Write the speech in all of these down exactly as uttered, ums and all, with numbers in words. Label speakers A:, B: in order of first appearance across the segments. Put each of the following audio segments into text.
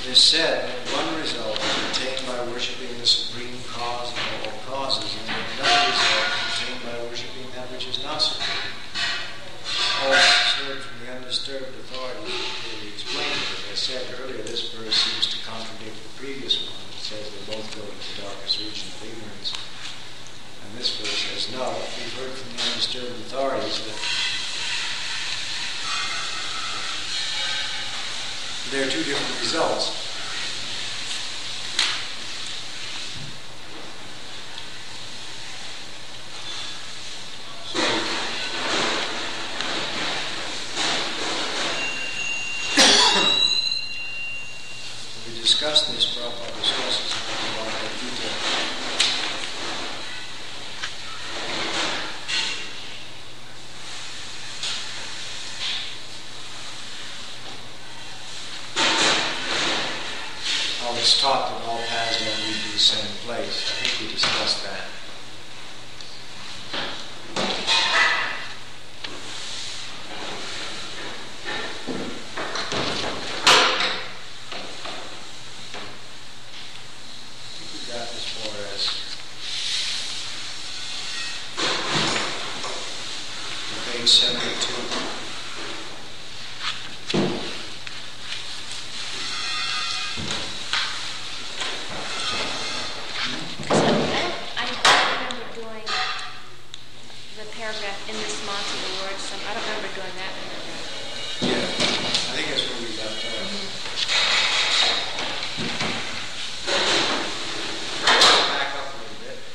A: It is said that one result is obtained by worshipping the supreme cause of all causes, and another result is obtained by worshipping that which is not supreme. All this is heard from the undisturbed authorities clearly explained. As I said earlier, this verse seems to contradict the previous one. It says they both go to the darkest region of ignorance. And this verse says, no, we've heard from the undisturbed authorities that there are two different results. So, we discussed this, Prabhupada discusses in the Bhagavad Gita. It's taught that all paths don't lead to the same place. I think we discussed that. I think we got as far as page seventy-two.
B: In this mantra, the words, some, I don't remember doing that.
A: Yeah, I think that's where we left off. Mm-hmm. Back up a little bit.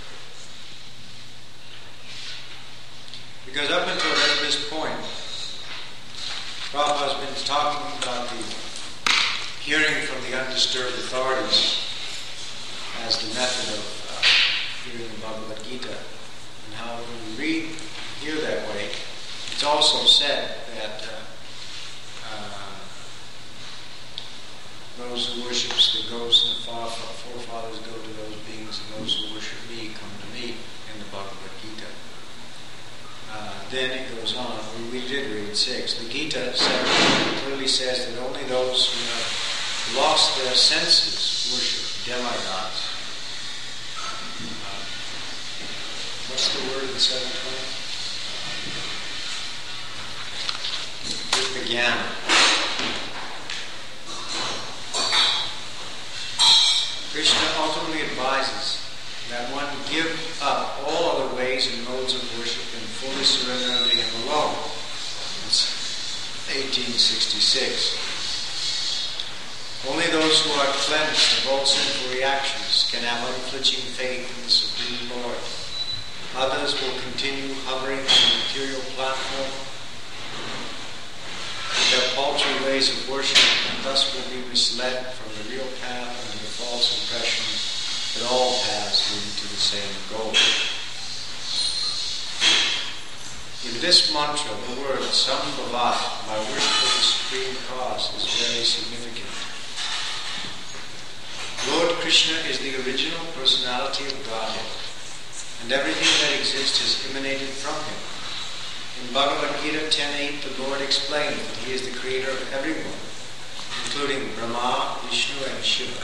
A: Because up until this point, Prabhupada's been talking about the hearing from the undisturbed authorities as the method of uh, hearing the Bhagavad Gita, and how when we read here that way, it's also said that uh, uh, those who worship the ghosts and the forefathers go to those beings, and those who worship me come to me in the Bhagavad Gita. Uh, then it goes on. We, we did read six. The Gita seven clearly says that only those who have lost their senses worship demigods. Uh, what's the word in seven twenty? Again, Krishna ultimately advises that one give up all other ways and modes of worship and fully surrender to Him alone. That's eighteen sixty-six. Only those who are cleansed of all sinful reactions can have unflinching faith in the Supreme Lord. Others will continue hovering on the material platform with their paltry ways of worship, and thus will be misled from the real path into the false impression that all paths lead to the same goal. In this mantra, the word Sambhavat, by worship of the Supreme Cause, is very significant. Lord Krishna is the original personality of Godhead, and everything that exists is emanated from Him. In Bhagavad Gita ten eight, the Lord explained that He is the creator of everyone, including Brahma, Vishnu, and Shiva.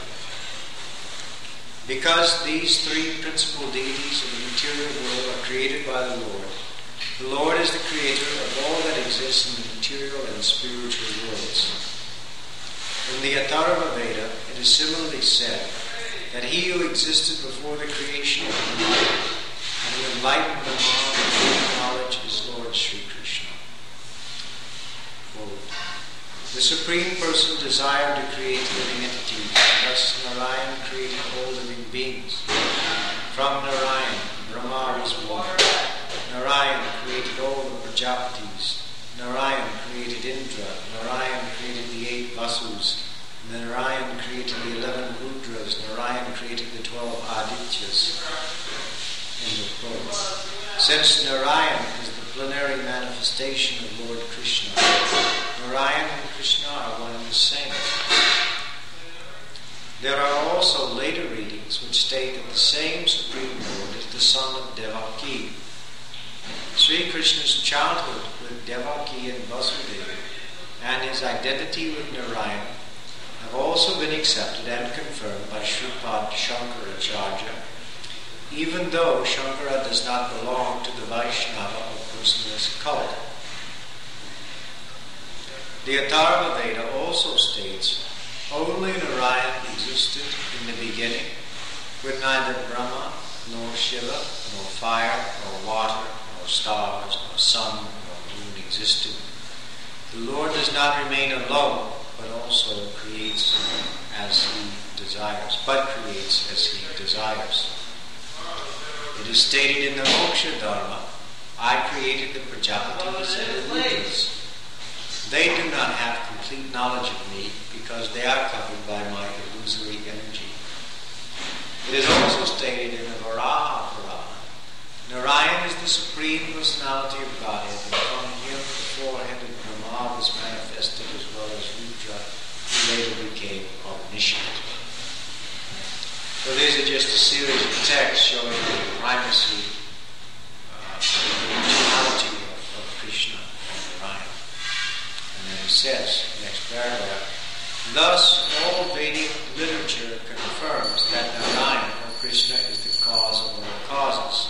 A: Because these three principal deities of the material world are created by the Lord, the Lord is the creator of all that exists in the material and spiritual worlds. In the Atharva Veda, it is similarly said that He who existed before the creation of the world and who enlightened Brahma with knowledge is Lord Sri Krishna. Quote, the Supreme Person desired to create living entities, and thus Narayan created all living beings. From Narayan, Brahma was born. Narayan created all the Prajapatis. Narayan created Indra. Narayan created the eight Vasus. Narayan created the eleven Rudras. Narayan created the twelve Adityas. End of quote. Since Narayan is the plenary manifestation of Lord Krishna, Narayan and Krishna are one and the same. There are also later readings which state that the same Supreme Lord is the son of Devaki. Sri Krishna's childhood with Devaki and Vasudeva and his identity with Narayan have all also been accepted and confirmed by Shripad Shankaracharya, even though Shankara does not belong to the Vaishnava or personalist cult. The Atharva Veda also states, only Narayan existed in the beginning, with neither Brahma, nor Shiva, nor fire, nor water, nor stars, nor sun, nor moon existed. The Lord does not remain alone, but also creates as He desires, but creates as He desires. It is stated in the Moksha Dharma, I created the Prajapatis and the Rudras. They do not have complete knowledge of me because they are covered by my illusory energy. It is also stated in the Varaha Purana, Narayan is the Supreme Personality of Godhead, and from Him the four-headed Brahma was manifested as well as Rudra, who later became omniscient. So these are just a series of texts showing the primacy, uh, the originality of, of Krishna and Narayan. And then he says, next paragraph, thus all Vedic literature confirms that Narayan or Krishna is the cause of all causes.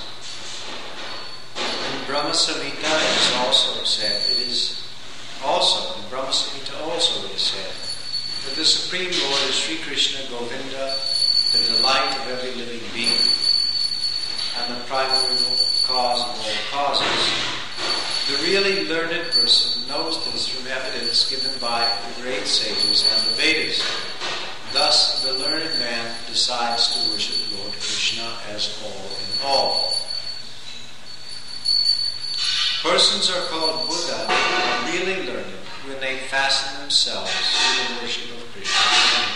A: In Brahma Samhita it is also said, it is also, in Brahma Samhita also it is said, that the Supreme Lord is Sri Krishna Govinda, the delight of every living being, and the primordial cause of all causes. The really learned person knows this from evidence given by the great sages and the Vedas. Thus, the learned man decides to worship Lord Krishna as all in all. Persons are called Buddha, or really learned, when they fasten themselves to the worship of Krishna.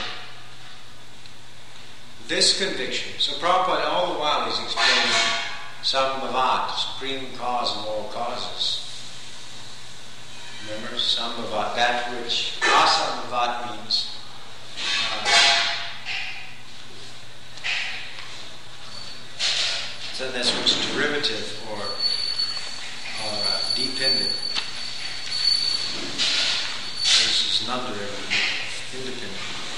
A: This conviction, so Prabhupada all the while is explaining Sambhavat, supreme cause of all causes. Remember, Sambhavat, that which Asambhavat means uh, so that's which is derivative or, or uh, dependent. This is non-derivative, independent.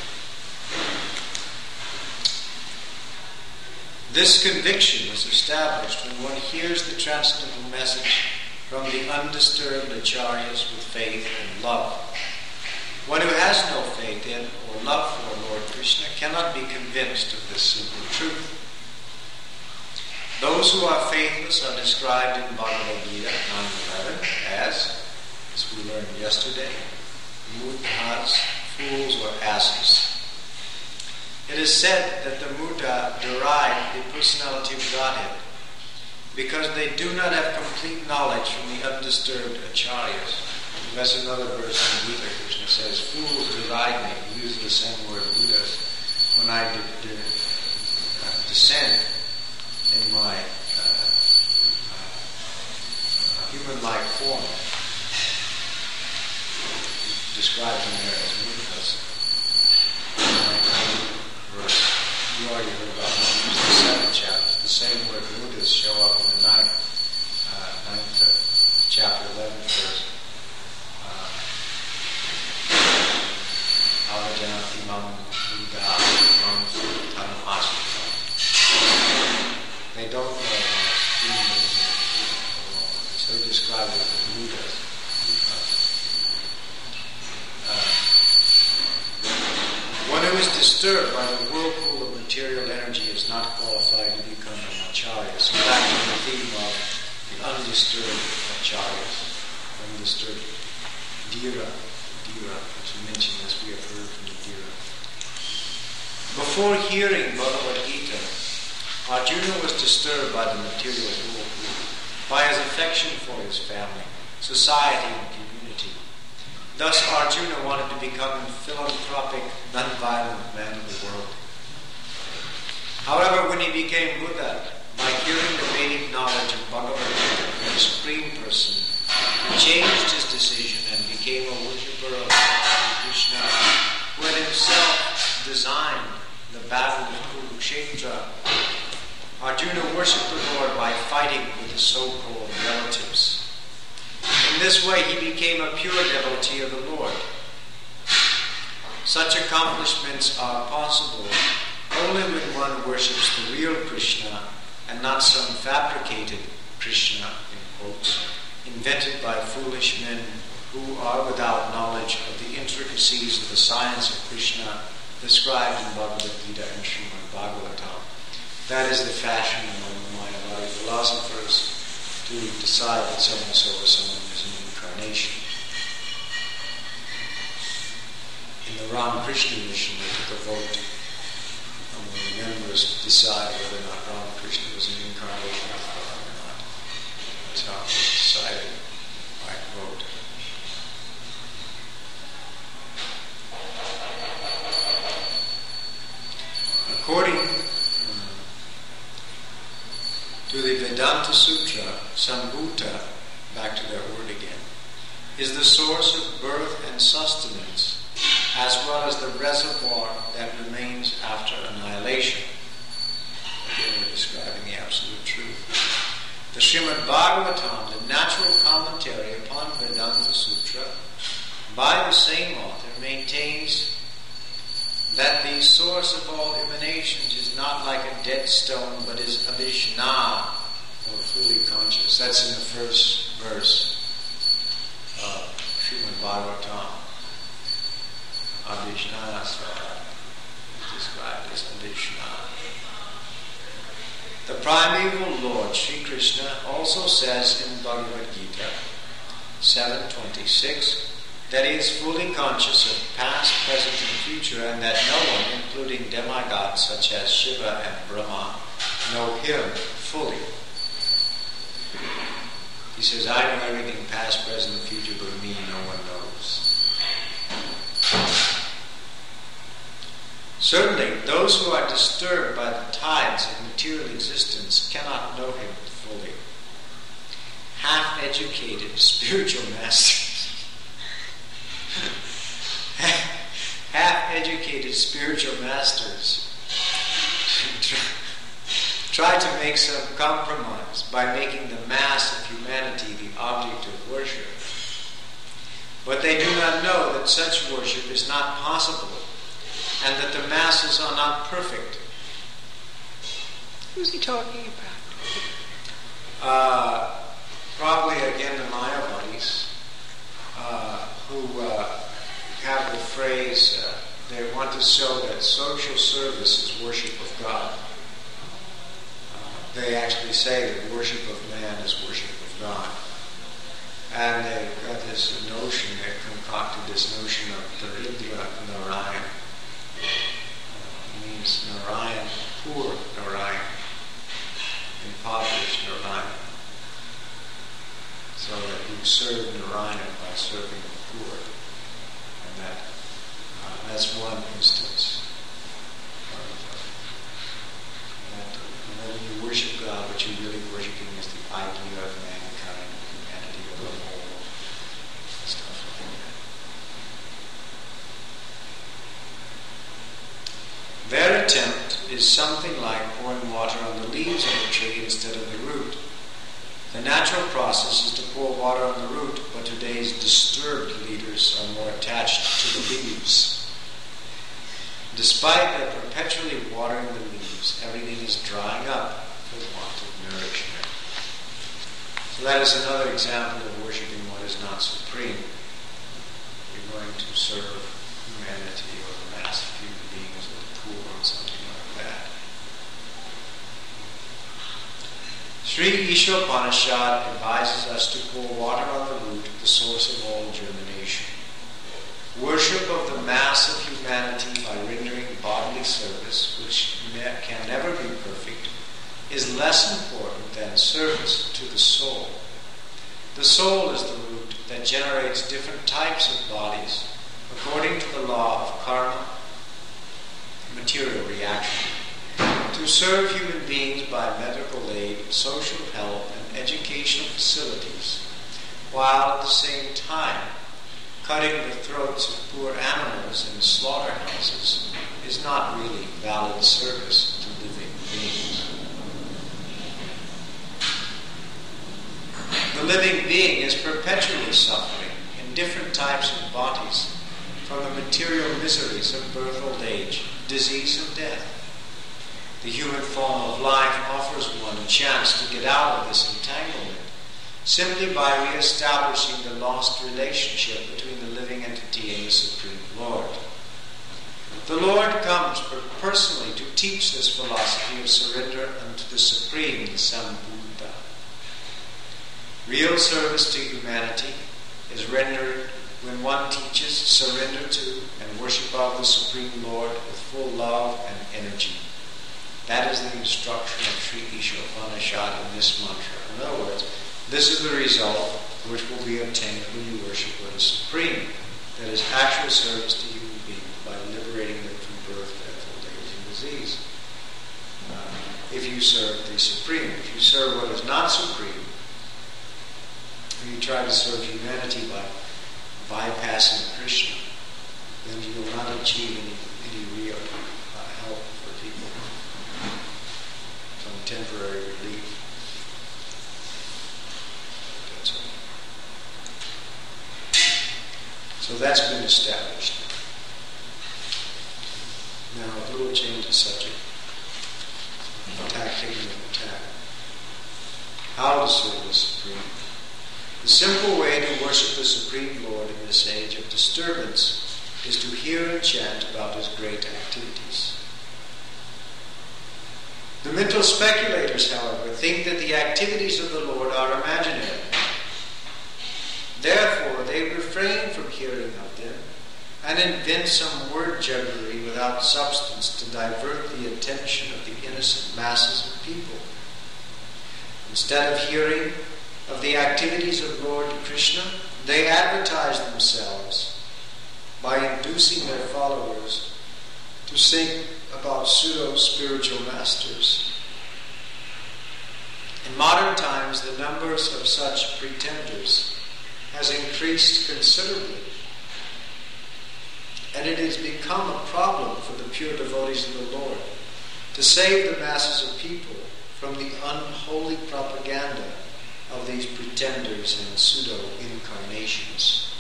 A: This conviction is established when one hears the transcendental message from the undisturbed acharyas with faith and love. One who has no faith in or love for Lord Krishna cannot be convinced of this simple truth. Those who are faithless are described in Bhagavad Gita nine eleven as, as we learned yesterday, mudhas, fools or asses. It is said that the Muddha deride the personality of Godhead because they do not have complete knowledge from the undisturbed acharyas. That's another verse in Gita. Krishna says, fools deride me. He uses the same word, Buddhas, when I de- de- uh, descend in my uh, uh, human-like form. Described in there as Muddhas. You already heard about Numbers, the seventh chapter. It's the same word Buddhas show up in the ninth, uh, ninth uh, chapter, eleventh verse. Avajanati mam Buddha mam tanam asmita. They don't know how so they describe it as Buddhas. One who is disturbed by the whirlpool of material energy is not qualified to become an acharya. So back to the theme of the undisturbed acharyas, undisturbed dhira, dhira, which we mentioned as we have heard from the dhira. Before hearing Bhagavad Gita, Arjuna was disturbed by the material whirlpool, by his affection for his family, society, and community. Thus, Arjuna wanted to become a philanthropic, non-violent man of the world. However, when he became Buddha, by hearing the Vedic knowledge of Bhagavad Gita from the Supreme Person, he changed his decision and became a worshipper of Krishna, who had himself designed the battle of Kurukshetra. Arjuna worshipped the Lord by fighting with his so-called relatives. In this way, he became a pure devotee of the Lord. Such accomplishments are possible only when one worships the real Krishna and not some fabricated Krishna, in quotes, invented by foolish men who are without knowledge of the intricacies of the science of Krishna described in Bhagavad Gita and Srimad Bhagavatam. That is the fashion among the Mayavadi philosophers to decide that so-and-so or someone is an incarnation. In the Ramakrishna mission, they took a vote among the members to decide whether or not Ramakrishna was an incarnation of God or not. That's how it was decided by vote. According uh, to the Vedanta Sutra, Sambhuta, back to that word again, is the source of birth and sustenance, as well as the reservoir that remains after annihilation. Again, we're describing the absolute truth. The Srimad Bhagavatam, the natural commentary upon Vedanta Sutra, by the same author, maintains that the source of all emanations is not like a dead stone, but is Abhishna, or fully conscious. That's in the first verse of Srimad Bhagavatam. Abhishna is described as Abhishna. The primeval Lord, Sri Krishna, also says in Bhagavad Gita seven twenty-six that he is fully conscious of past, present, and future, and that no one, including demigods such as Shiva and Brahma, know him fully. He says, I know everything past, present, and future, but me no one knows. Certainly, those who are disturbed by the tides of material existence cannot know him fully. Half-educated spiritual masters half-educated spiritual masters try to make some compromise by making the mass of humanity the object of worship. But they do not know that such worship is not possible and that the masses are not perfect.
C: Who's he talking about?
A: Uh, probably again the Mayavadis, uh, who uh, have the phrase, uh, they want to show that social service is worship of God. Uh, they actually say that worship of man is worship of God. And they've got this notion, they've concocted this notion of Daridra Narayan. Uh, means Narayan, poor Narayan, impoverished Narayan. So that you serve Narayan by serving the poor. And that, uh, that's one instance. That, that when you worship God, what you're really worshiping is the idea of mankind, humanity, of the whole, stuff like that. Their attempt is something like pouring water on the leaves of a tree instead of the root. The natural process is to pour water on the root, but today's disturbed leaders are more attached to the leaves. Despite their perpetually watering the leaves, everything is drying up for want of nourishment. So that is another example of worshiping what is not supreme. You're going to serve humanity or the mass of human beings or the poor or something like that. Sri Ishopanishad advises us to pour water on the root, the source of all germination. Worship of the mass of humanity by rendering bodily service, which can never be perfect, is less important than service to the soul. The soul is the root that generates different types of bodies according to the law of karma, material reaction. To serve human beings by medical aid, social help, and educational facilities, while at the same time cutting the throats of poor animals in slaughterhouses, is not really valid service to living beings. The living being is perpetually suffering in different types of bodies from the material miseries of birth, old age, disease, and death. The human form of life offers one a chance to get out of this entanglement simply by re-establishing the lost relationship between the living entity and the Supreme Lord. The Lord comes personally to teach this philosophy of surrender unto the Supreme, the Sambuddha. Real service to humanity is rendered when one teaches surrender to and worship of the Supreme Lord with full love and energy. That is the instruction of Sri Isha Upanishad in this mantra. In other words, this is the result which will be obtained when you worship the Supreme. That is actual service to human beings by liberating them from birth, death, old age, and disease. Uh, if you serve the Supreme, if you serve what is not Supreme, if you try to serve humanity by bypassing Krishna, then you will not achieve any, any real uh, help for people. Some temporary relief. That's all. So that's been established. Now a little change of subject. Attack, taking an attack. How to serve the Supreme. The simple way to worship the Supreme Lord in this age of disturbance is to hear and chant about his great activities. The mental speculators, however, think that the activities of the Lord are imaginary. Therefore, they refrain from hearing of them and invent some word jugglery without substance to divert the attention of the innocent masses of people. Instead of hearing of the activities of Lord Krishna, they advertise themselves by inducing their followers to sing about pseudo-spiritual masters. In modern times, the numbers of such pretenders has increased considerably, and it has become a problem for the pure devotees of the Lord to save the masses of people from the unholy propaganda of these pretenders and pseudo-incarnations.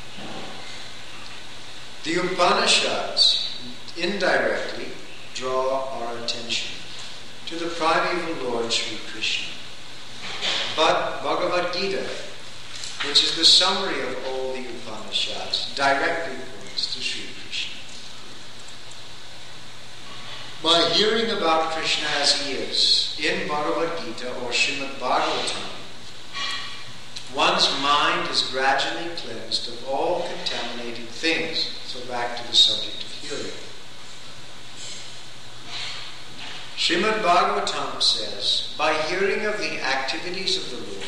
A: The Upanishads indirectly draw our attention to the primeval Lord Sri Krishna. But Bhagavad Gita, which is the summary of all the Upanishads, directly points to Sri Krishna. By hearing about Krishna as he is in Bhagavad Gita or Srimad Bhagavatam, one's mind is gradually cleansed of all contaminating things. So back to the subject of hearing. Srimad Bhagavatam says, by hearing of the activities of the Lord,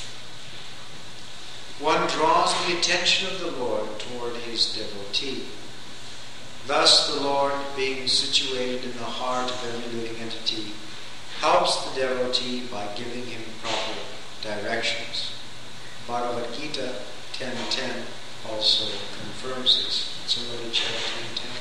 A: one draws the attention of the Lord toward his devotee. Thus the Lord, being situated in the heart of every living entity, helps the devotee by giving him proper directions. Bhagavad Gita ten ten also confirms this. Somebody check ten ten.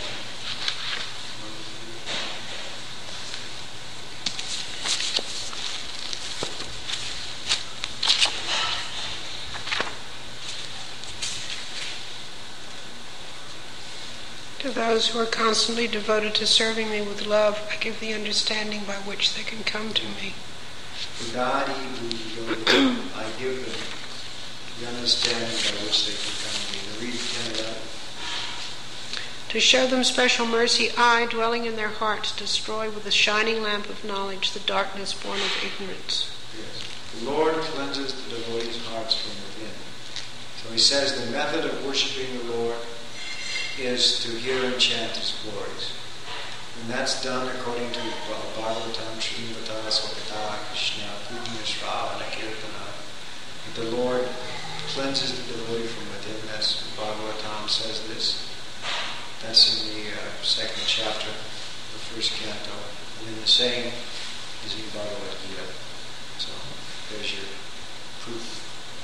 C: To those who are constantly devoted to serving me with love, I give the understanding by which they can come to me.
A: I give them the understanding by which they can come to me. Now read ten eleven.
C: To show them special mercy, I, dwelling in their hearts, destroy with the shining lamp of knowledge the darkness born of ignorance.
A: Yes. The Lord cleanses the devotees' hearts from within. So he says the method of worshiping the Lord is to hear and chant his glories. And that's done according to Bhagavatam, Srimata, Sokata, Krishna, Punya, Shravana, Kirtana. The Lord cleanses the devotee from within. That's Bhagavatam says this. That's in the uh, second chapter, the first canto. And then the same is in Bhagavad Gita. So there's your proof.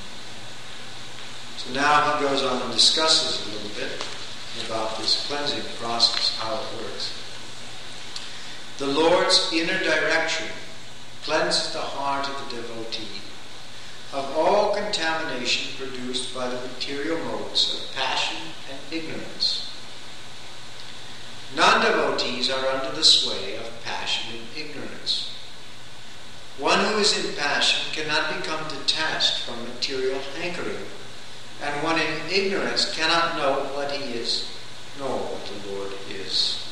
A: So now he goes on and discusses a little bit about this cleansing process, how it works. The Lord's inner direction cleanses the heart of the devotee of all contamination produced by the material modes of passion and ignorance. Non-devotees are under the sway of passion and ignorance. One who is in passion cannot become detached from material hankering, and one in ignorance cannot know what he is, nor what the Lord is.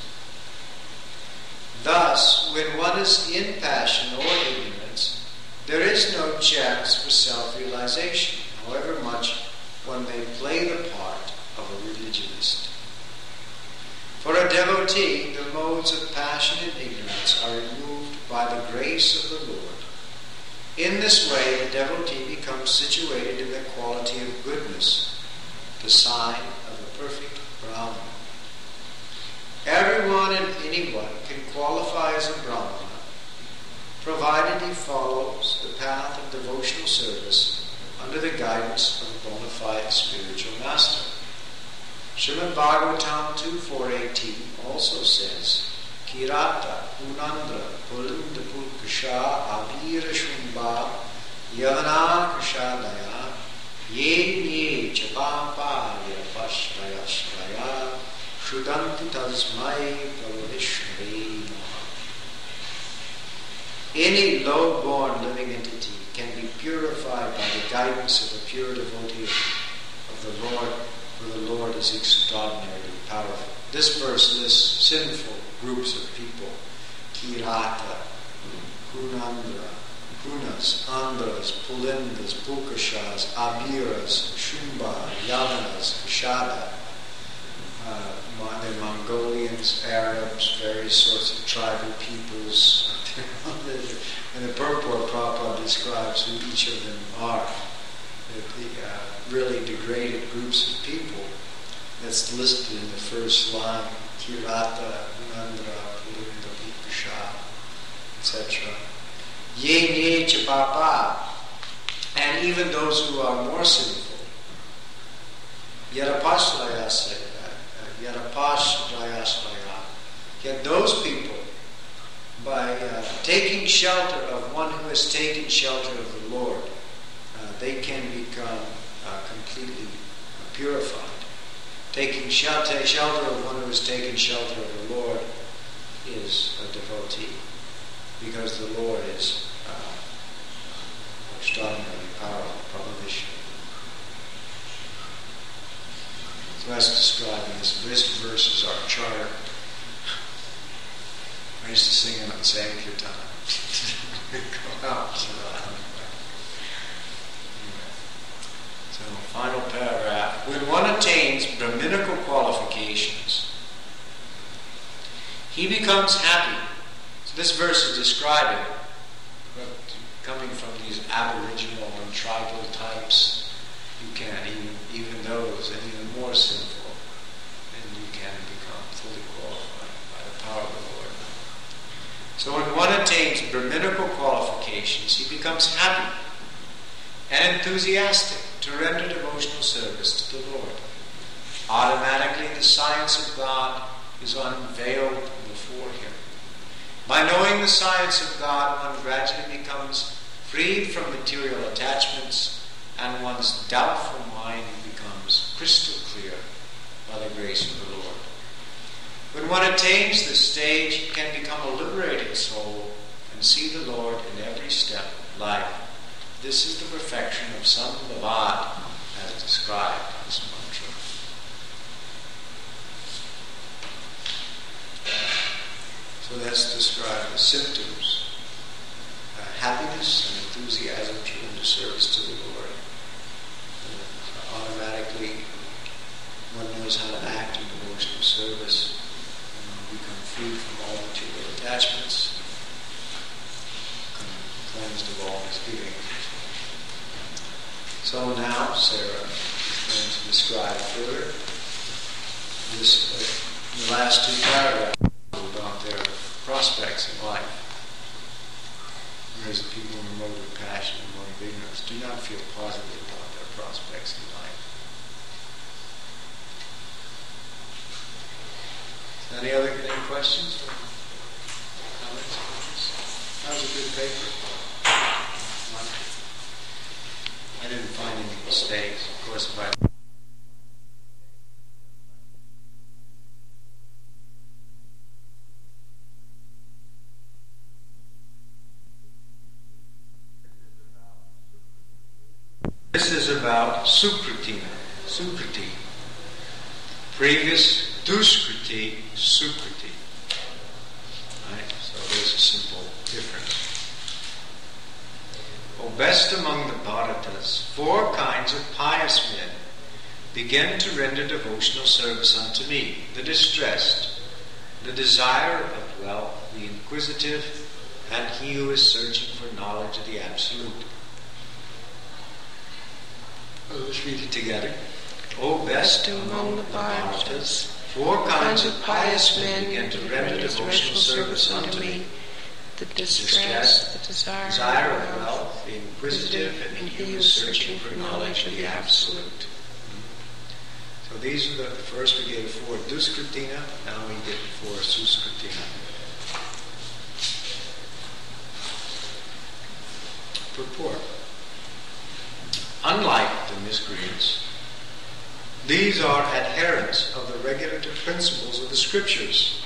A: Thus, when one is in passion or ignorance, there is no chance for self-realization, however much one may play the part of a religionist. For a devotee, the modes of passion and ignorance are removed by the grace of the Lord. In this way, the devotee becomes situated in the quality of goodness, the sign of a perfect Brahman. Everyone and anyone can qualify as a Brahmana, provided he follows the path of devotional service under the guidance of a bona fide spiritual master. Srimad Bhagavatam two four eighteen also says, Kirata, Punandra, Pulinda Pulkasha, Abhira Shumba, Yavana Kashadaya, Ye Ye Chapapa, Yapashraya Shraya, Shudanti Tasmai Pravishmai Maha. Any low-born living entity can be purified by the guidance of a pure devotee of the Lord, for the Lord is extraordinarily powerful. This verse lists sinful groups of people: Kirata, Kunandra, Kunas, Andras, Pulindas, Pulkashas, Abhiras, Shumba, Yavanas, Kashada, uh, the Mongolians, Arabs, various sorts of tribal peoples. And the purport Prabhupada describes who each of them are. The, the uh, really degraded groups of people that's listed in the first line: Kirata, Nandra, Pulinda, Pukasha, et cetera. Ye Nye Chabapa, and even those who are more sinful. Yarapashrayasaya, Yarapashrayasaya. Yet those people, by uh, taking shelter of one who has taken shelter of the Lord, uh, they can become uh, completely uh, purified. Taking shelter, shelter of one who has taken shelter of the Lord is a devotee, because the Lord is uh, extraordinarily powerful, Prabhu Vishnu. So that's describing this. This verse is our charter. I used to sing it on Sankirtan. Go out. So, so, final paragraph. When one attains Brahminical qualifications, he becomes happy. So this verse is describing, coming from these aboriginal and tribal types, you can, even, even those, and even more sinful, and you can become fully qualified by the power of the Lord. So when one attains Brahminical qualifications, he becomes happy and enthusiastic to render devotional service to the Lord. Automatically, the science of God is unveiled before him. By knowing the science of God, one gradually becomes freed from material attachments, and one's doubtful mind becomes crystal clear by the grace of the Lord. When one attains this stage, he can become a liberated soul and see the Lord in every step of life. This is the perfection of Sambhavad as described in this mantra. So that's described as symptoms: uh, happiness and enthusiasm to render service to the Lord. Uh, automatically, one knows how to act in devotional service. Become free from all material attachments, become cleansed of all misgiving. So now Sarah is going to describe further this, uh, the last two paragraphs about their prospects in life. Whereas the people in the mode of passion and mode of ignorance do not feel positively about their prospects in life. Any other any questions or comments? That was a good paper. I didn't find any mistakes. Of course, if I This is about Sukritina, Sukriti. Previous Duskriti, Sukriti. Right? So there's a simple difference. O best among the Bharatas, four kinds of pious men begin to render devotional service unto me: the distressed, the desire of wealth, the inquisitive, and he who is searching for knowledge of the Absolute. Let's read it together. O best among the Bharatas, four kinds of pious men begin to render devotional service unto me: the distressed, the desire, desire of wealth, the inquisitive, and he who is searching for knowledge of the Absolute. So these are the, the first we gave four Duskritina, now we get four Suskritina. Purport. Unlike the miscreants, these are adherents of the regulative principles of the Scriptures.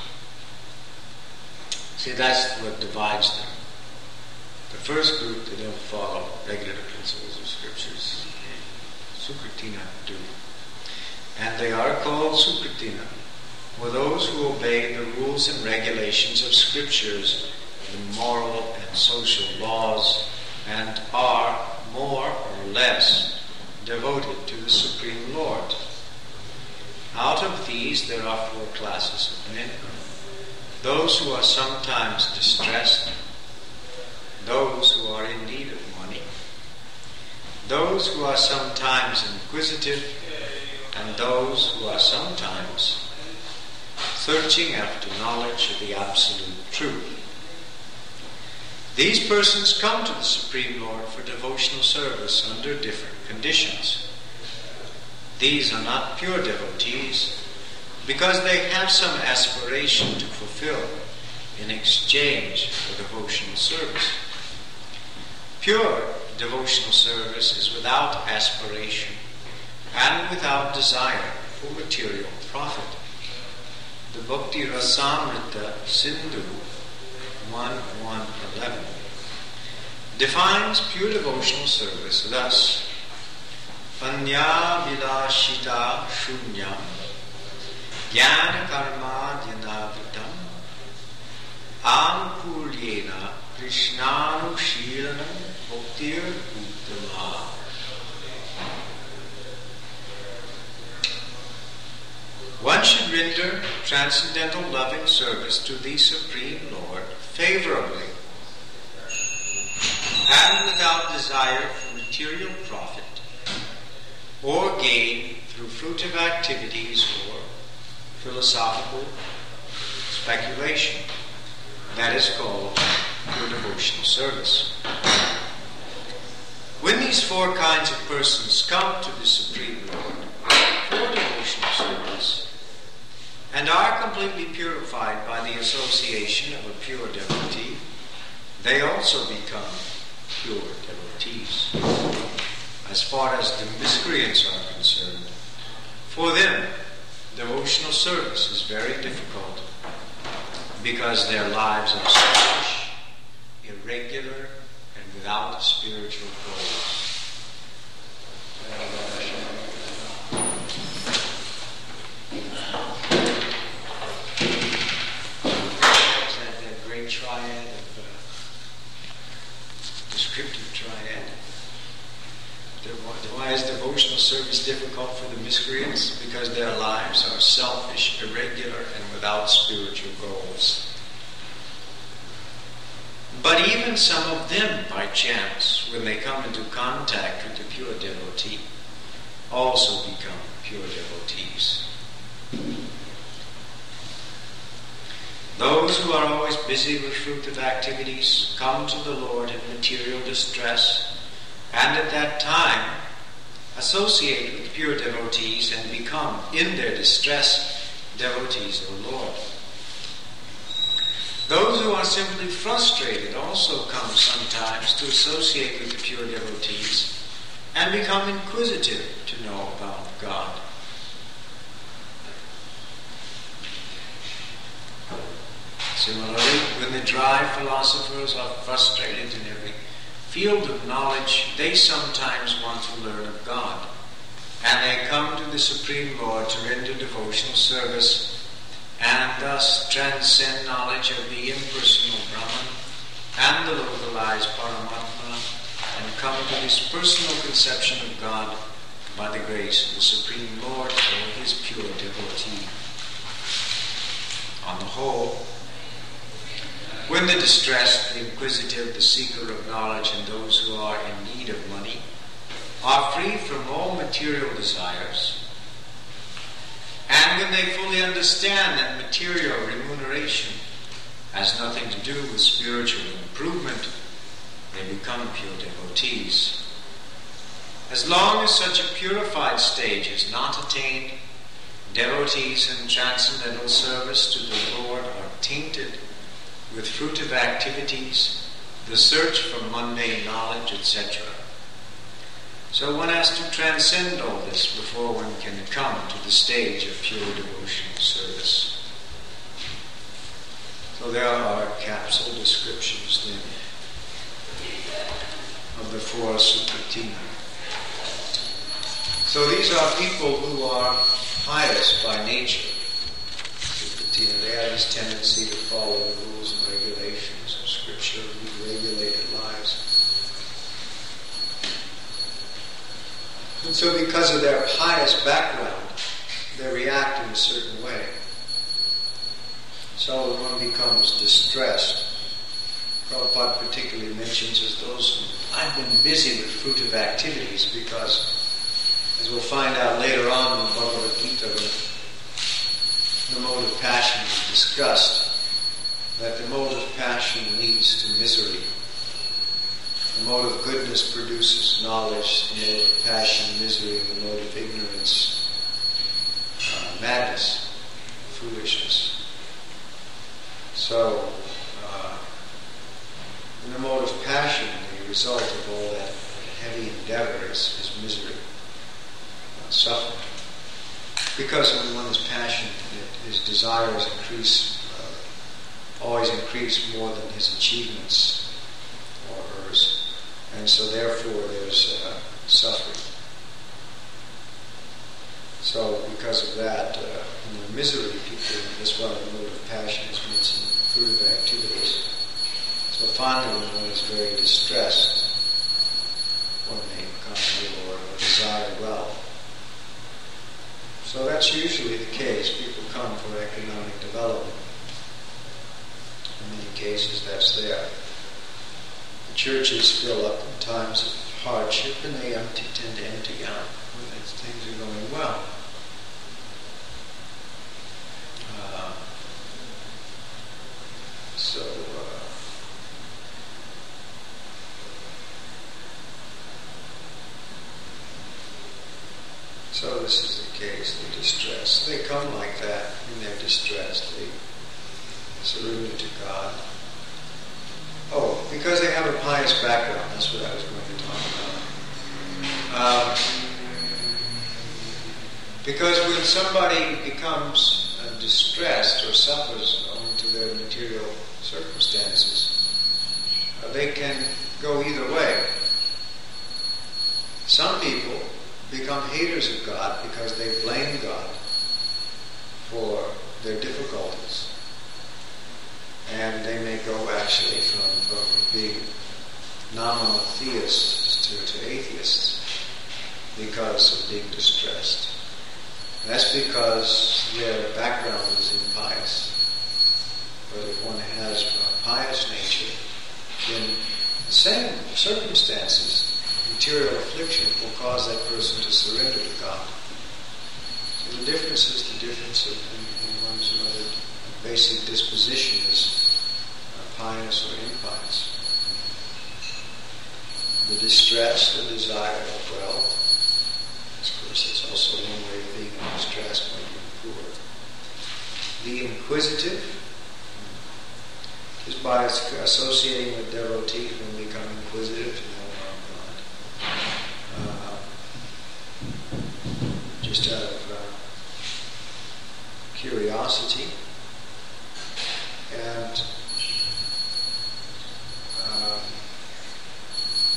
A: See, that's what divides them. The first group, they don't follow regulative principles of Scriptures. Sukritina do. And they are called Sukritina, or those who obey the rules and regulations of Scriptures, the moral and social laws, and are more or less devoted to the Supreme Lord. Out of these there are four classes of men: those who are sometimes distressed, those who are in need of money, those who are sometimes inquisitive, and those who are sometimes searching after knowledge of the absolute truth. These persons come to the Supreme Lord for devotional service under different conditions. These are not pure devotees because they have some aspiration to fulfill in exchange for devotional service. Pure devotional service is without aspiration and without desire for material profit. The Bhakti Rasamrita Sindhu one one eleven defines pure devotional service thus: Panya vilashita shunyam jnana karma dhyanavitam ankulyena krishnanushilanam bhaktir uttama. One should render transcendental loving service to the Supreme Lord favorably and without desire for material profit or gain through fruitive activities or philosophical speculation. That is called pure devotional service. When these four kinds of persons come to the Supreme Lord for devotional service and are completely purified by the association of a pure devotee, they also become pure devotees. As far as the miscreants are concerned, for them, devotional service is very difficult because their lives are selfish, irregular, and without spiritual goals. That great triad of uh, descriptive triad. Why is devotional service difficult for the miscreants? Because their lives are selfish, irregular, and without spiritual goals. But even some of them, by chance, when they come into contact with the pure devotee, also become pure devotees. Those who are always busy with fruitive activities come to the Lord in material distress, and at that time associate with pure devotees and become, in their distress, devotees of the Lord. Those who are simply frustrated also come sometimes to associate with the pure devotees and become inquisitive to know about God. Similarly, when the dry philosophers are frustrated in every field of knowledge, they sometimes want to learn of God. And they come to the Supreme Lord to render devotional service and thus transcend knowledge of the impersonal Brahman and the localized Paramatma and come to this personal conception of God by the grace of the Supreme Lord or his pure devotee. On the whole, when the distressed, the inquisitive, the seeker of knowledge, and those who are in need of money are free from all material desires, and when they fully understand that material remuneration has nothing to do with spiritual improvement, they become pure devotees. As long as such a purified stage is not attained, devotees in transcendental service to the Lord are tainted with fruitive activities, the search for mundane knowledge, et cetera. So one has to transcend all this before one can come to the stage of pure devotional service. So there are capsule descriptions then of the four Supratina. So these are people who are pious by nature. Supratina, they have this tendency to follow the rules and regulations of Scripture, lead regulated lives. And so because of their pious background, they react in a certain way. So when one becomes distressed, Prabhupada particularly mentions as those who I've been busy with fruitive activities because, as we'll find out later on in Bhagavad Gita, when the mode of passion is discussed, that the mode of passion leads to misery. The mode of goodness produces knowledge, the mode of passion, misery, and the mode of ignorance, uh, madness, foolishness. So, uh, in the mode of passion, the result of all that heavy endeavor is, is misery, uh, suffering. Because when one is passionate, his desires increase, uh, always increase more than his achievements or hers. And so therefore there's uh, suffering. So because of that, uh, in the misery, people, that's why the mode of passion is mentioned, fruitive activities. So finally, when one is very distressed, one may come to or desire wealth. So that's usually the case. People come for economic development. In many cases, that's there. The churches fill up in times of hardship, and they empty, tend to empty out when things are going well. Uh, so, uh, so this is the case. The distress. They come like that in their distress. They surrender to God. Oh, because they have a pious background. That's what I was going to talk about. Um, because when somebody becomes uh, distressed or suffers owing to their material circumstances, uh, they can go either way. Some people become haters of God because they blame God for their difficulties. And they may go actually from, from being nominal theists to, to atheists because of being distressed. That's because their background is impious. But if one has a pious nature, then the same circumstances, material affliction, will cause that person to surrender to God. So the difference is the difference of in, in one's other basic disposition is uh, pious or impious. The distress, the desire of wealth. Of course, it's also one way of being in distress by being poor. The inquisitive is by associating with devotees when become inquisitive to know about God. Uh, just out of uh, curiosity. And um,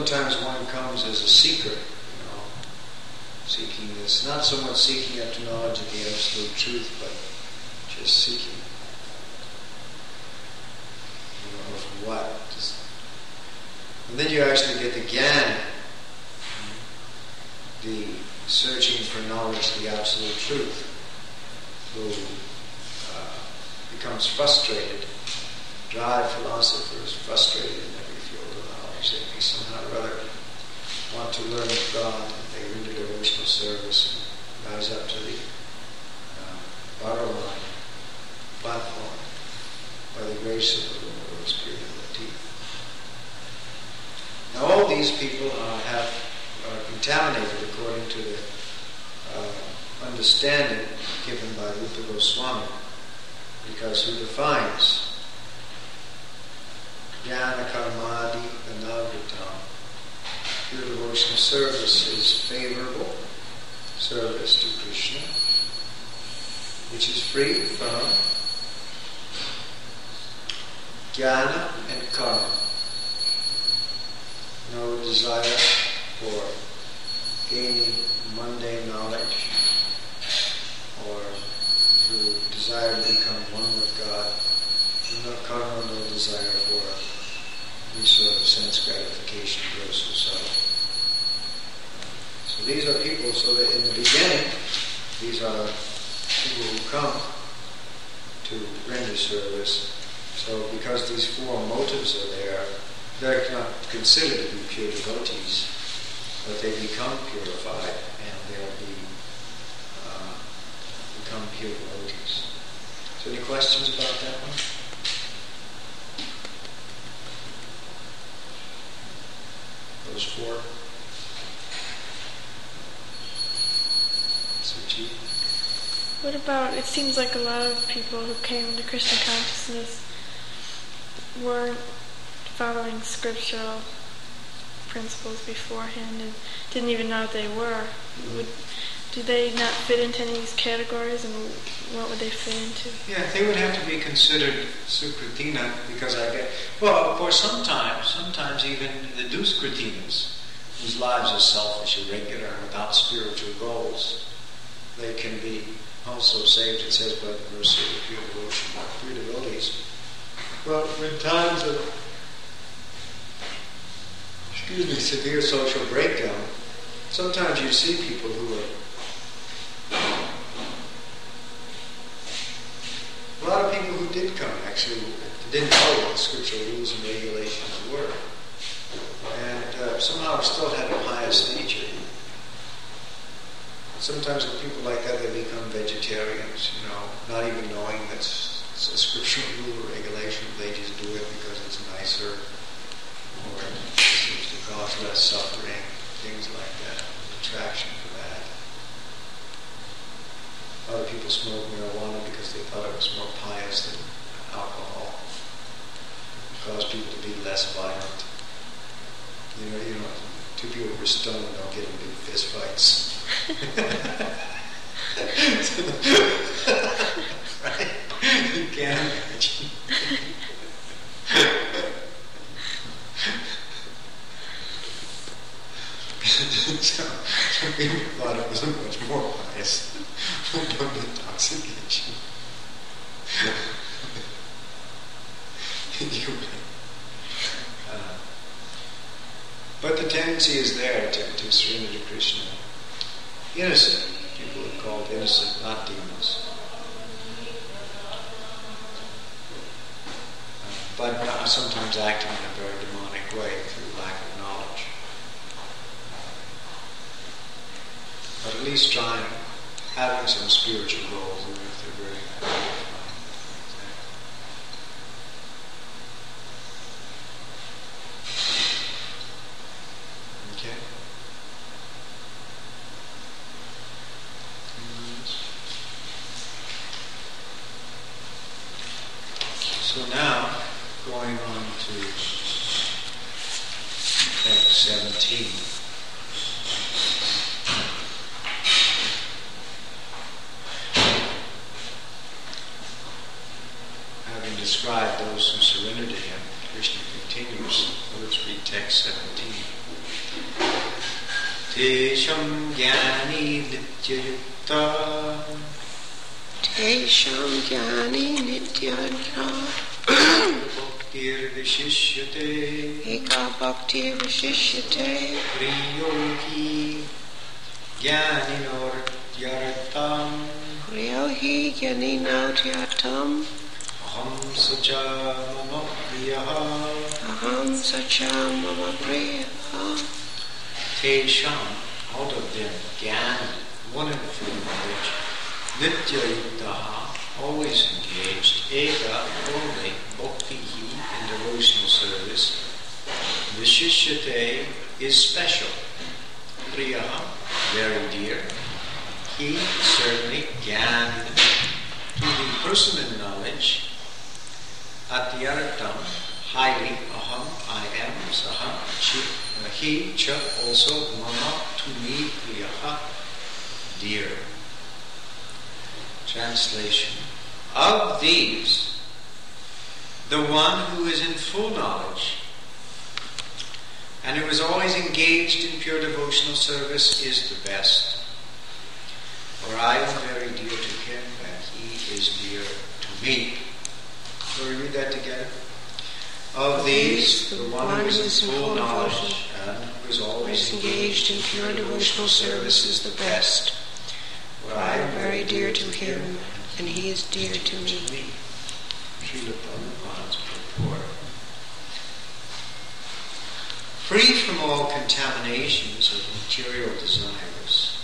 A: sometimes one comes as a seeker, you know, seeking this, not so much seeking after knowledge of the absolute truth, but just seeking. You know, of what? Just, and then you actually get the jnana, the searching for knowledge of the absolute truth, who uh, becomes frustrated. Dry philosophers frustrated in every field of knowledge. They may somehow or other want to learn of God, and they render devotional service and rise up to the uh, borderline platform by the grace of the Lord, Spirit of the deep. Now all these people uh, have are contaminated according to the uh, understanding given by Rupa Goswami, because who defines jnana karmadi anavritam. Pure devotional service is favorable service to Krishna, which is free from jnana and karma. No desire for gaining mundane knowledge or to desire to become one with God. No karma, no desire for any sort of sense gratification, gross or subtle. So these are people, so that in the beginning, these are people who come to render service. So because these four motives are there, they're not considered to be pure devotees, but they become purified and they'll be uh, become pure devotees. So any questions about that one? Those four? Suchi?
B: What about, it seems like a lot of people who came to Krishna consciousness weren't following scriptural principles beforehand and didn't even know what they were. Would, do they not fit into any of these categories, and what would they fit into?
A: Yeah, they would have to be considered sukritina, because I get, well, of course, sometimes, sometimes even the duskritinas, whose lives are selfish, irregular, and without spiritual goals, they can be also saved, it says, by the mercy of the pure devotion, pure devotees. Well, in times of, excuse me, severe social breakdown, sometimes you see people who are, a lot of people who did come actually didn't know what the scriptural rules and regulations were, and uh, somehow still had a pious nature. Sometimes with people like that, they become vegetarians, you know, not even knowing that's it's a scriptural rule or regulation. They just do it because it's nicer, or it seems to cause less suffering, things like that. Attraction for that. Other people smoke marijuana because they thought it was more pious than alcohol. It caused people to be less violent. You know, you know, two people who are stoned don't get in big fist fights. Right? You can't imagine. so, some people thought it was much more pious from intoxication. uh, but the tendency is there to, to surrender to Krishna. Innocent, people are called innocent, not demons. Uh, but uh, sometimes acting in a very demonic way through lack of knowledge. But at least trying, having some spiritual goals, even if they're very fine. Okay? So now, going on to text seventeen. Having described those who surrender to him, Krishna continues. Let's read text seventeen. Tesham jnani nityayukta
C: Tesham jnani nityayukta
A: Bhaktir vishishyate
C: Eka bhaktir vishishyate
A: Priyohi jnaninor yaratam
C: Priyohi jnanino dhyatam
A: Aham sacha mama priyaha
C: Aham sacha mama priyaha.
A: Tesham, out of them, jnana, wonderful knowledge, nityayuktaha, always engaged, eka, only, bhaktihi, in devotional service, vishishyate, is special, priyaha, very dear, he, certainly, jnana, to the person in knowledge, atyartam, highly, aham, I am, saha, chi, he, cha, also, mama, to me, priyaha, dear. Translation. Of these, the one who is in full knowledge and who is always engaged in pure devotional service is the best. For I am very dear to him and he is dear to me. Shall we read that together? Of these, the one who is in full knowledge and who is always engaged in pure devotional service is the best. For I am very dear to him, and he is dear to me. Srila Prabhupada's purport. Free from all contaminations of material desires,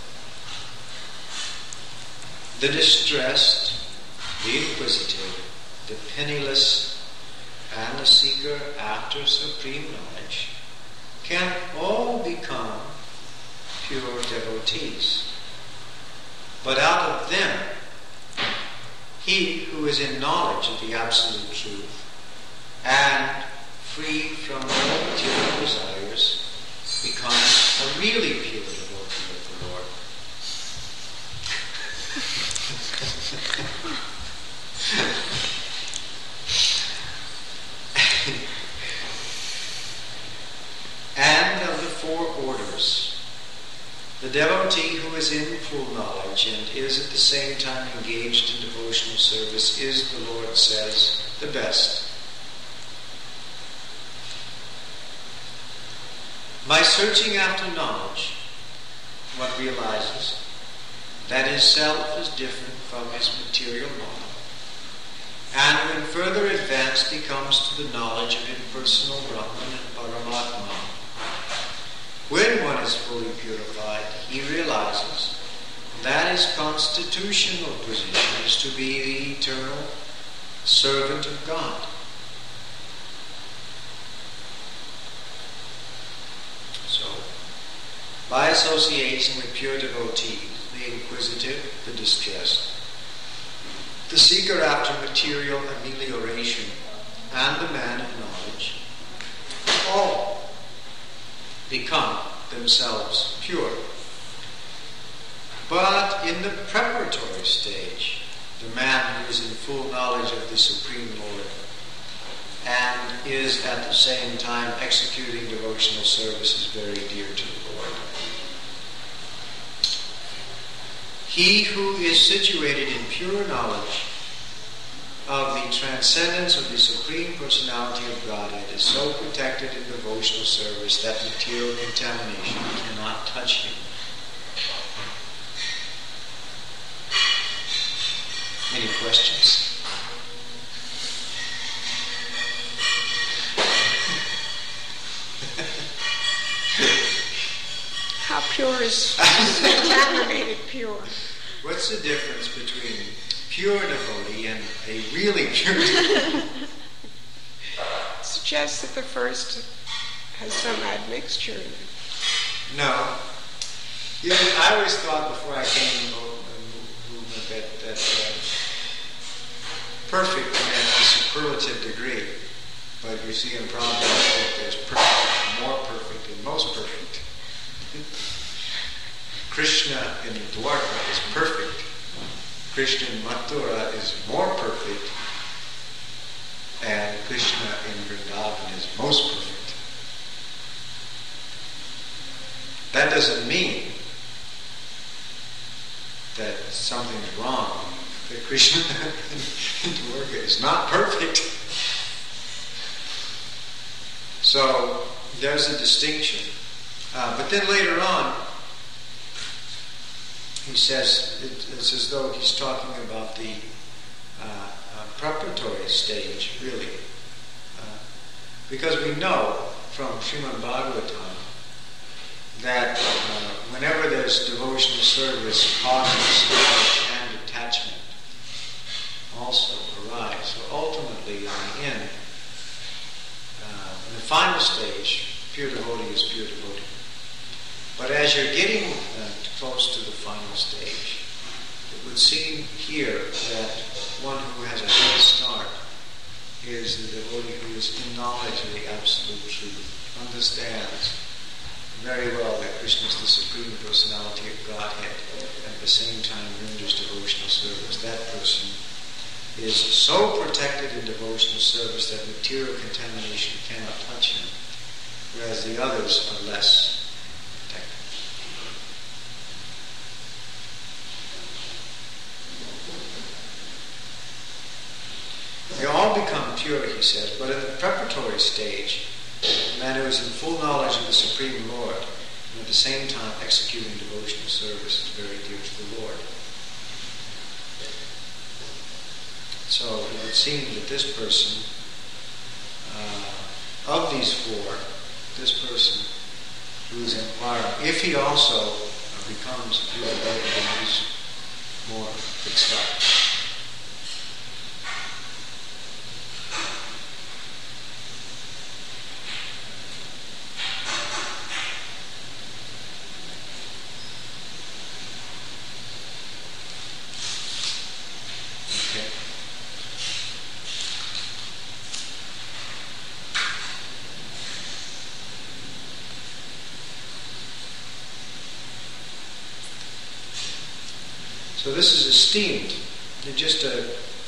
A: the distressed, the inquisitive, the penniless, and the seeker after supreme knowledge can all become pure devotees. But out of them, he who is in knowledge of the absolute truth and free from all material desires becomes a really pure devotee of the Lord. And of the four orders, the devotee who is in full knowledge and is at the same time engaged in devotional service is, the Lord says, the best. By searching after knowledge, one realizes that his self is different from his material model, and when further advanced, he comes to the knowledge of impersonal Brahman and Paramatma. When one is fully purified, he realizes that his constitutional position is to be the eternal servant of God. So, by association with pure devotees, the inquisitive, the distressed, the seeker after material amelioration, and the man of knowledge, all become themselves pure. But in the preparatory stage, the man who is in full knowledge of the Supreme Lord and is at the same time executing devotional service is very dear to the Lord. He who is situated in pure knowledge of the transcendence of the Supreme Personality of Godhead is so protected in devotional service that material contamination cannot touch him. Any questions?
C: How pure is contaminated pure?
A: What's the difference between pure devotee and a really pure devotee?
C: Suggests that the first has some admixture in it.
A: No. You know, I always thought before I came to the movement that, that uh, perfect meant the superlative degree. But you see in Prabhupada, there's perfect, more perfect, and most perfect. Krishna in Dwarka is perfect. Krishna in Mathura is more perfect. And Krishna in Vrindavan is most perfect. That doesn't mean that something's wrong. That Krishna in Dwarka is not perfect. So there's a distinction. Uh, but then later on, he says, it, it's as though he's talking about the uh, uh, preparatory stage, really. Uh, because we know from Srimad Bhagavatam that uh, whenever there's devotional service, causes and attachment also arise. So ultimately, in the end, uh, in the final stage, pure devotee is pure devotee. But as you're getting uh, close to the final stage, it would seem here that one who has a head start is the devotee who is in knowledge of the absolute truth, understands very well that Krishna is the Supreme Personality of Godhead, and at the same time renders devotional service. That person is so protected in devotional service that material contamination cannot touch him, whereas the others are less protected. They all become pure, he says, but in the preparatory stage, the man who is in full knowledge of the Supreme Lord and at the same time executing devotional service is very dear to the Lord. So it would seem that this person, uh, of these four, this person who is inquiring, if he also uh, becomes a pure devotee, then he's more fixed up. So this is esteemed. It's just a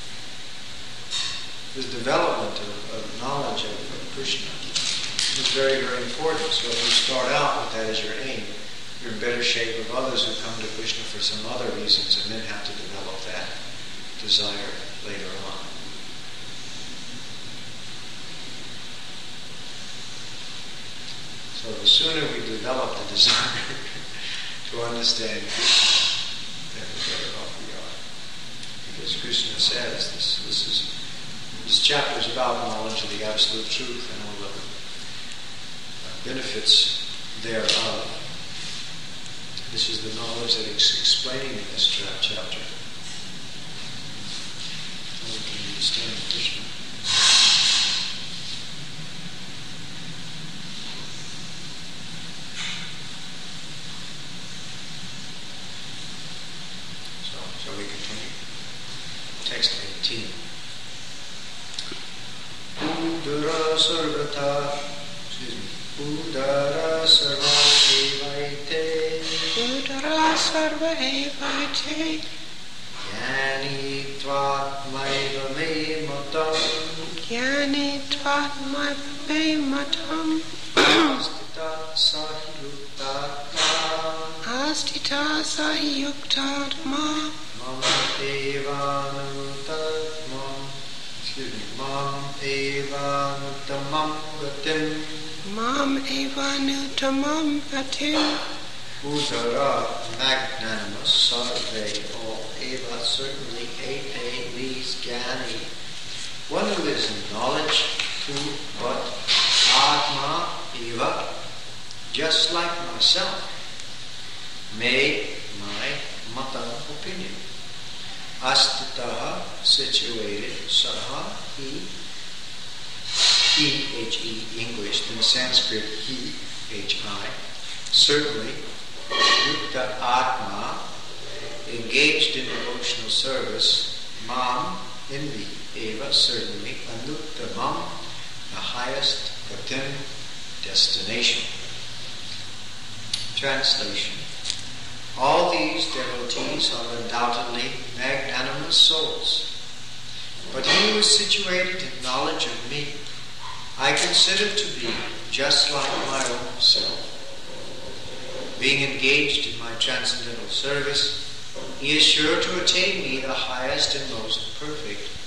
A: this development of, of knowledge of, of Krishna is very, very important. So if you start out with that as your aim, you're in better shape of others who come to Krishna for some other reasons and then have to develop that desire later on. So the sooner we develop the desire to understand Krishna, then the better off we are. Because Krishna says this this is this chapter is about knowledge of the absolute truth and all the uh, benefits thereof. This is the knowledge that is explained in this tra- chapter. How we can understand Krishna. Shall we continue? Text eighteen. Udara sarvata, excuse me. Udara sarva evaite.
C: Udara sarva evaite.
A: Jnani tvatmaiva me matam.
C: Jnani tvatmaiva me matam.
A: Astita sahiruttatma.
C: Astita sahiyuktatma.
A: Mam evanutamam, excuse me, mam evanutamam gatim.
C: Mam evanutamam gatim.
A: Udara magnanimous sarve, all eva certainly ete means jnani. One who is in knowledge to but atma eva, just like myself, may my mata opinion. Astitaha, situated, saha, he, he, H-E, English, in Sanskrit, he, H-I, certainly, yukta atma, engaged in devotional service, mam, in me, eva, certainly, anuttamam, the highest, gatim, destination. Translation. All these devotees are undoubtedly magnanimous souls, But he who is situated in knowledge of me, I consider to be just like my own self. Being engaged in my transcendental service, he is sure to attain me the highest and most perfect